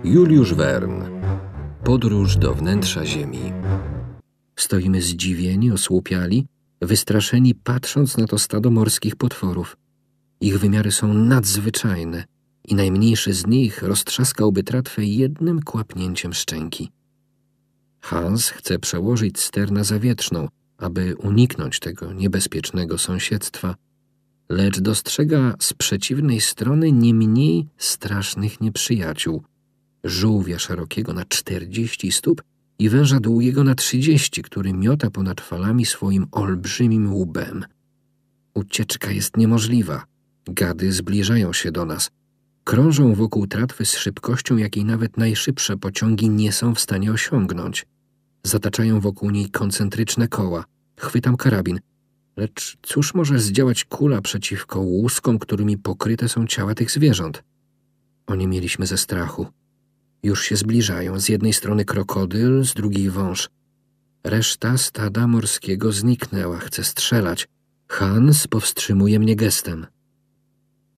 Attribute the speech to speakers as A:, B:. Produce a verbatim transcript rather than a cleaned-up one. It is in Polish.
A: Juliusz Verne. Podróż do wnętrza Ziemi. Stoimy zdziwieni, osłupiali, wystraszeni, patrząc na to stado morskich potworów. Ich wymiary są nadzwyczajne i najmniejszy z nich roztrzaskałby tratwę jednym kłapnięciem szczęki. Hans chce przełożyć ster na zawietrzną, aby uniknąć tego niebezpiecznego sąsiedztwa, lecz dostrzega z przeciwnej strony nie mniej strasznych nieprzyjaciół. Żółwia szerokiego na czterdzieści stóp i węża długiego na trzydzieści, który miota ponad falami swoim olbrzymim łbem. Ucieczka jest niemożliwa. Gady zbliżają się do nas. Krążą wokół tratwy z szybkością, jakiej nawet najszybsze pociągi nie są w stanie osiągnąć. Zataczają wokół niej koncentryczne koła. Chwytam karabin. Lecz cóż może zdziałać kula przeciwko łuskom, którymi pokryte są ciała tych zwierząt? Oniemieliśmy ze strachu. Już się zbliżają. Z jednej strony krokodyl, z drugiej wąż. Reszta stada morskiego zniknęła. Chce strzelać. Hans powstrzymuje mnie gestem.